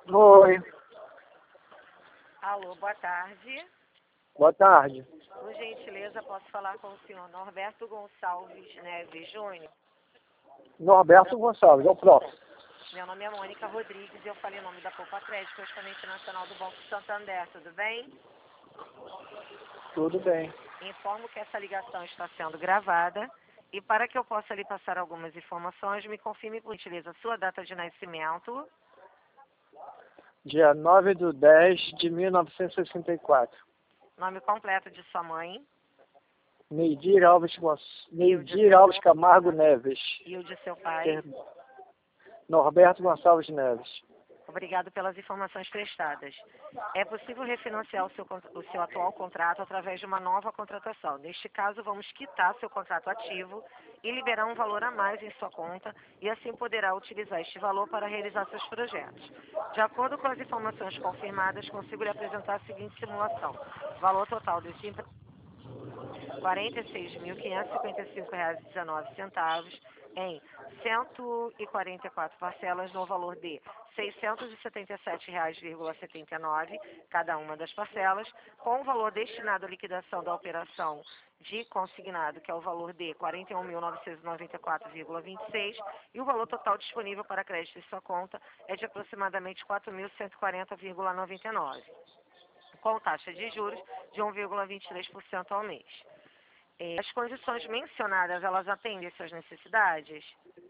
Oi, Alô, boa tarde. boa tarde. Por gentileza, posso falar com o senhor Norberto Gonçalves Neves Júnior? Norberto Gonçalves, é o próprio. Meu nome é Mônica Rodrigues e eu falei o nome da Poupa Crédito, correspondente nacional do Banco Santander, tudo bem? Tudo bem. Informo que essa ligação está sendo gravada e para que eu possa lhe passar algumas informações, me confirme por gentileza a sua data de nascimento, Dia 9/10/1964. nome completo de sua mãe Neidir Alves Camargo Neves. e o de seu pai. Norberto Gonçalves Neves. Obrigado pelas informações prestadas. É possível refinanciar o seu atual contrato através de uma nova contratação. Neste caso, vamos quitar seu contrato ativo e liberar um valor a mais em sua conta e assim poderá utilizar este valor para realizar seus projetos. De acordo com as informações confirmadas, consigo lhe apresentar a seguinte simulação. Valor total desse empréstimo R$ 46.555,19 em 144 parcelas no valor de R$ 677,79 cada uma das parcelas, com o valor destinado à liquidação da operação de consignado, que é o valor de R$ 41.994,26, e o valor total disponível para crédito em sua conta é de aproximadamente R$ 4.140,99, com taxa de juros de 1,23% ao mês. As condições mencionadas, elas atendem suas necessidades?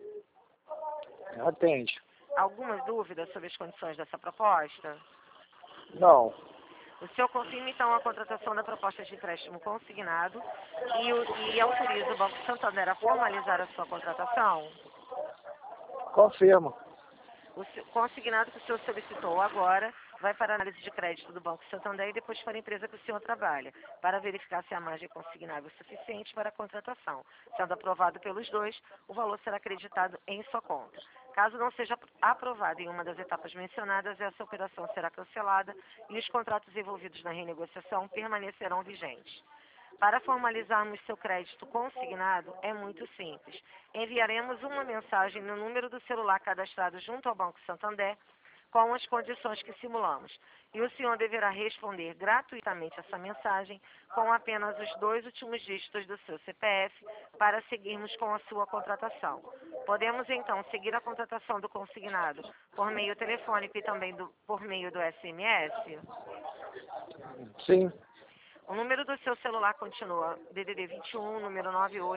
Atende. Algumas dúvidas sobre as condições dessa proposta? Não. O senhor confirma, então, a contratação da proposta de empréstimo consignado e autoriza o Banco Santander a formalizar a sua contratação? Confirmo. O consignado que o senhor solicitou agora vai para a análise de crédito do Banco Santander e depois para a empresa que o senhor trabalha, para verificar se a margem consignável é suficiente para a contratação. Sendo aprovado pelos dois, o valor será acreditado em sua conta. Caso não seja aprovado em uma das etapas mencionadas, essa operação será cancelada e os contratos envolvidos na renegociação permanecerão vigentes. Para formalizarmos seu crédito consignado, é muito simples. Enviaremos uma mensagem no número do celular cadastrado junto ao Banco Santander com as condições que simulamos. E o senhor deverá responder gratuitamente essa mensagem com apenas os 2 últimos dígitos do seu CPF para seguirmos com a sua contratação. Podemos, então, seguir a contratação do consignado por meio telefônico e também por meio do SMS? Sim. O número do seu celular continua DDD 21, número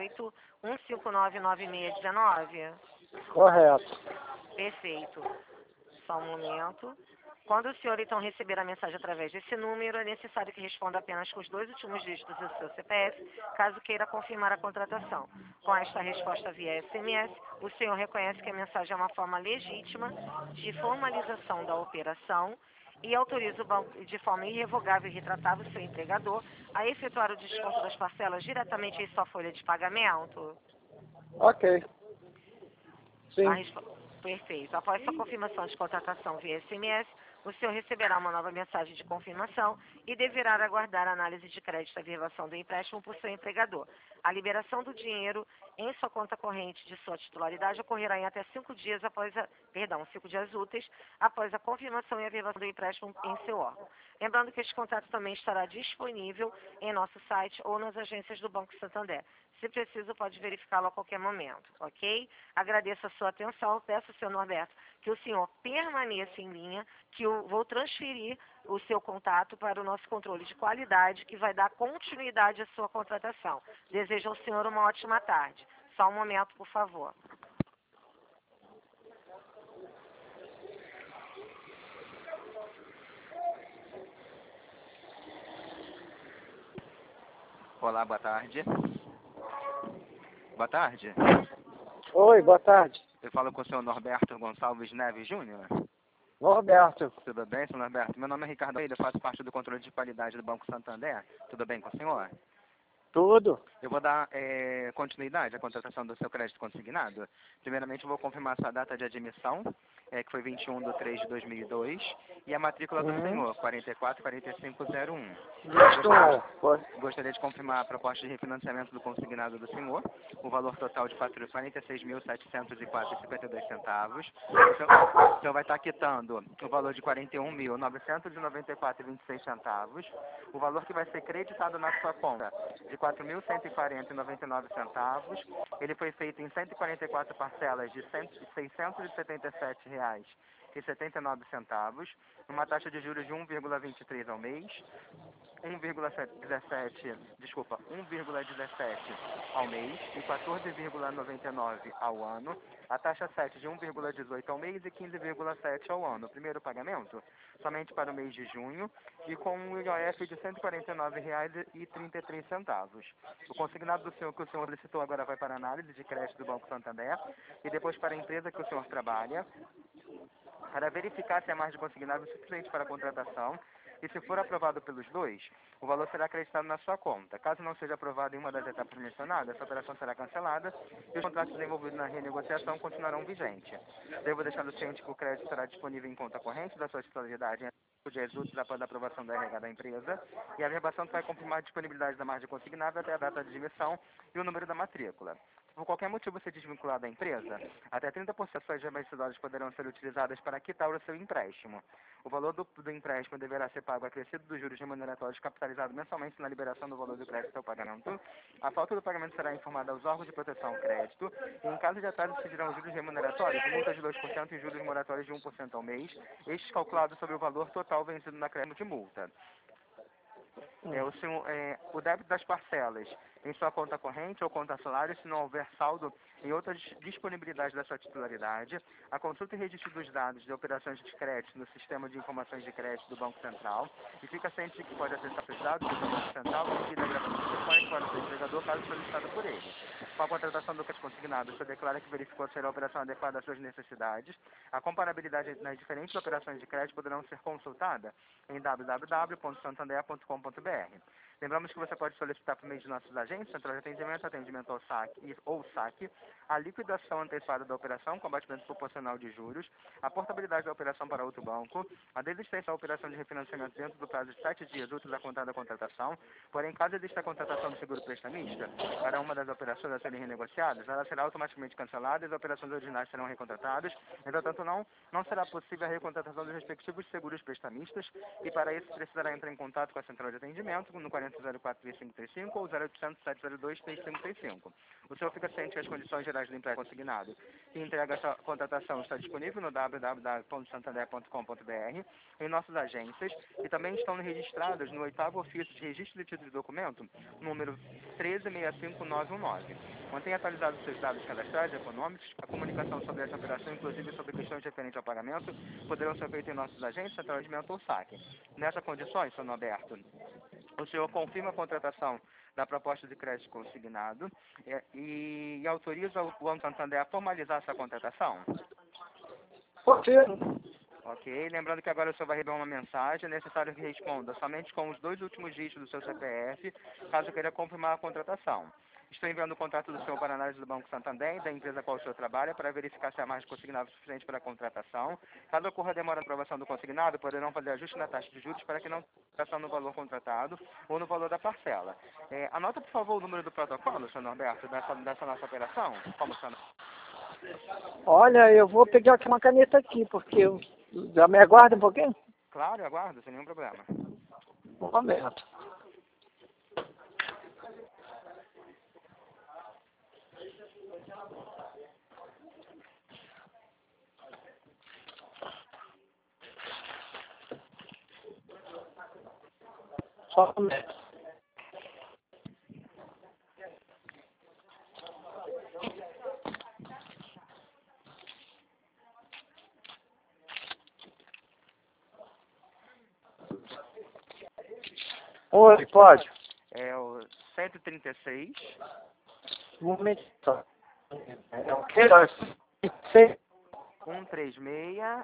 98-159-9619? Correto. Perfeito. Só um momento. Quando o senhor, então, receber a mensagem através desse número, é necessário que responda apenas com os 2 últimos dígitos do seu CPF, caso queira confirmar a contratação. Com esta resposta via SMS, o senhor reconhece que a mensagem é uma forma legítima de formalização da operação e autoriza o banco de forma irrevogável e retratável o seu empregador a efetuar o desconto das parcelas diretamente em sua folha de pagamento? Ok. Sim. Perfeito. Após sua confirmação de contratação via SMS, o senhor receberá uma nova mensagem de confirmação e deverá aguardar a análise de crédito e averbação do empréstimo por seu empregador. A liberação do dinheiro em sua conta corrente de sua titularidade ocorrerá em até 5 dias 5 dias úteis após a confirmação e averbação do empréstimo em seu órgão. Lembrando que este contrato também estará disponível em nosso site ou nas agências do Banco Santander. Se preciso, pode verificá-lo a qualquer momento, ok? Agradeço a sua atenção. Peço, senhor Norberto, que o senhor permaneça em linha, que eu vou transferir o seu contato para o nosso controle de qualidade, que vai dar continuidade à sua contratação. Desejo ao senhor uma ótima tarde. Só um momento, por favor. Olá, boa tarde. Boa tarde. Oi, boa tarde. Eu falo com o senhor Norberto Gonçalves Neves Júnior. Norberto. Tudo bem, senhor Norberto? Meu nome é Ricardo Almeida, eu faço parte do controle de qualidade do Banco Santander. Tudo bem com o senhor? Tudo. Eu vou dar continuidade à contratação do seu crédito consignado. Primeiramente, eu vou confirmar sua data de admissão que foi 21/3/2002, e a matrícula do senhor, 444501. Foi. Gostaria de confirmar a proposta de refinanciamento do consignado do senhor, o valor total de R$ 46.704,52. O senhor vai estar quitando o valor de R$ 41.994,26. O valor que vai ser creditado na sua conta de R$ 4.140,99. Ele foi feito em 144 parcelas de R$ 677,79, uma taxa de juros de 1,23 ao mês, 1,17 ao mês e 14,99 ao ano, a taxa 7 de 1,18 ao mês e 15,7 ao ano. O primeiro pagamento somente para o mês de junho e com um IOF de R$ 149,33. O consignado do senhor que o senhor solicitou agora vai para a análise de crédito do Banco Santander e depois para a empresa que o senhor trabalha, para verificar se a margem consignada é suficiente para a contratação. E se for aprovado pelos dois, o valor será acreditado na sua conta. Caso não seja aprovado em uma das etapas mencionadas, essa operação será cancelada e os contratos envolvidos na renegociação continuarão vigentes. Devo deixar o ciente que o crédito será disponível em conta corrente da sua titularidade em dias úteis após a aprovação da RH da empresa, e a verbação vai confirmar a disponibilidade da margem consignada até a data de emissão e o número da matrícula. Se por qualquer motivo ser desvinculado da empresa, até 30% das suas vencidoras poderão ser utilizadas para quitar o seu empréstimo. O valor do empréstimo deverá ser pago acrescido dos juros remuneratórios capitalizados mensalmente na liberação do valor do crédito ao pagamento. A falta do pagamento será informada aos órgãos de proteção ao crédito e, em caso de atraso, incidirão juros remuneratórios, multa de 2% e juros moratórios de 1% ao mês, estes calculados sobre o valor total vencido na crédito de multa. O débito das parcelas em sua conta corrente ou conta salário, se não houver saldo em outras disponibilidades da sua titularidade, a consulta e registro dos dados de operações de crédito no sistema de informações de crédito do Banco Central, e fica ciente de que pode acessar os dados do Banco Central e pedir a gravação telefônica para o seu empregador caso solicitado por ele. Com a contratação do crédito consignado, o senhor declara que verificou ser a operação adequada às suas necessidades. A comparabilidade nas diferentes operações de crédito poderão ser consultada em www.santander.com.br. Lembramos que você pode solicitar por meio de nossas agências, central de atendimento ao saque ou saque, a liquidação antecipada da operação com abatimento proporcional de juros, a portabilidade da operação para outro banco, a desistência da operação de refinanciamento dentro do prazo de 7 dias úteis da contada contratação. Porém, caso exista a contratação do seguro prestamista para uma das operações a serem renegociadas, ela será automaticamente cancelada e as operações originais serão recontratadas. Entretanto, não será possível a recontratação dos respectivos seguros prestamistas, e para isso precisará entrar em contato com a central de atendimento no 4004-3535 ou 0800-702-3535. O senhor fica ciente que as condições gerais do empréstimo consignado e entrega essa contratação está disponível no www.santander.com.br, em nossas agências, e também estão registradas no 8º ofício de registro de título de documento, número 1365919. Mantenha atualizados seus dados cadastrais e econômicos. A comunicação sobre essa operação, inclusive sobre questões referentes ao pagamento, poderão ser feitas em nossas agências, central de atendimento ou saque. Nessas condições, senhor Norberto, o senhor confirma a contratação da proposta de crédito consignado e autoriza o Banco Santander a formalizar essa contratação? Pode. Ok, lembrando que agora o senhor vai receber uma mensagem, é necessário que responda somente com os 2 últimos dígitos do seu CPF, caso queira confirmar a contratação. Estou enviando o contrato do senhor para análise do Banco Santander e da empresa a qual o senhor trabalha para verificar se a margem consignada é suficiente para a contratação. Caso ocorra demora na aprovação do consignado, poderão fazer ajuste na taxa de juros para que não faça no valor contratado ou no valor da parcela. Anota, por favor, o número do protocolo, senhor Norberto, dessa nossa operação. Como, senhor? Olha, eu vou pegar aqui uma caneta aqui, porque eu já me aguarda um pouquinho? Claro, eu aguardo, sem nenhum problema. Um momento. Só um momento. Oi, pode? É o 136. Um momento só. É o quê? 136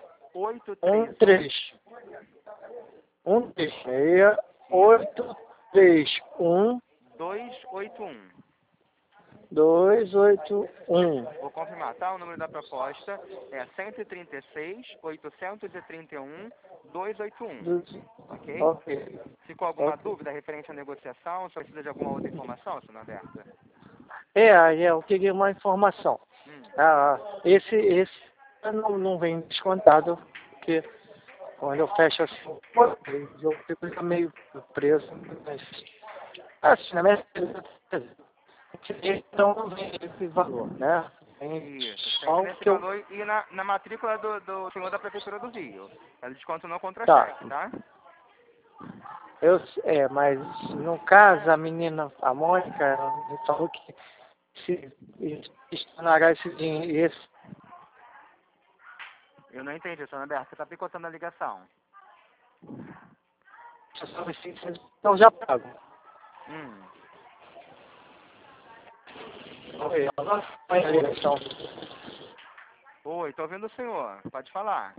136 831 281. 281. Vou confirmar, tá? O número da proposta é 136-831-281. Ok? Ok. Ficou alguma Ok. dúvida referente à negociação? Você precisa de alguma outra informação, senhor Alberto? Aí eu queria uma informação. Hum. Esse não vem descontado, porque quando eu fecho assim, eu fico já meio preso. Mas, assim, na minha então não vem esse valor, né? Vem Isso, só sempre o nesse que eu... valor e na matrícula do senhor da Prefeitura do Rio. É desconto no Tá. contra-cheque, tá? Mas no caso, a menina, a Mônica, ela me falou que se exonerar esse dinheiro, Eu não entendi, senhor Alberto. Você está picotando a ligação. então já pago. Hum. Oi, tô ouvindo o senhor. Pode falar.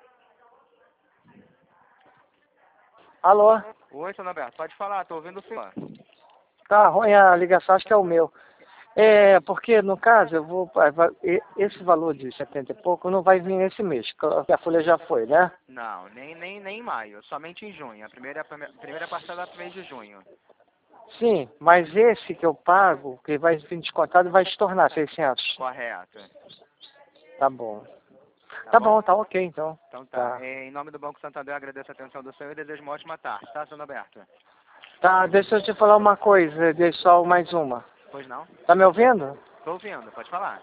Alô? Oi, senhor Alberto. Pode falar, tô ouvindo o senhor. Tá ruim a ligação, acho que é o meu. Porque no caso, esse valor de 70 e pouco não vai vir nesse mês, porque a folha já foi, né? Não, nem em maio, somente em junho. A primeira parcela do mês de junho. Sim, mas esse que eu pago, que vai vir descontado, vai se tornar 600. Correto. Tá bom. Tá Tá bom? bom, tá ok então. Então tá. Tá. Em nome do Banco Santander, eu agradeço a atenção do senhor e desejo uma ótima tarde, tá, senhor Alberto? Tá, deixa eu te falar uma coisa, deixa só mais uma. Pois não? Tá me ouvindo? Tô ouvindo, pode falar.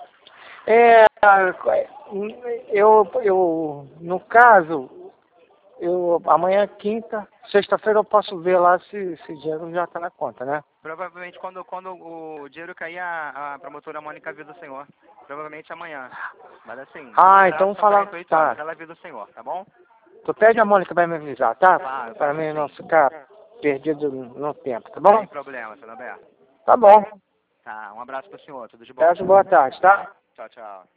No caso, amanhã é quinta, sexta-feira eu posso ver lá se esse dinheiro já tá na conta, né? Provavelmente quando o dinheiro cair, a promotora Mônica avisa o senhor. Provavelmente amanhã. Mas assim, Então são fala, 48 tá. horas, ela avisa o senhor, tá bom? Tu pede a Mônica vai me avisar, tá? Claro, Para peço mim não sim. ficar perdido no tempo, tá bom? Sem problema, senhor Alberto. Tá bom. Tá, um abraço pro senhor, tudo de bom. Peço boa tarde, tá? Tchau, tchau.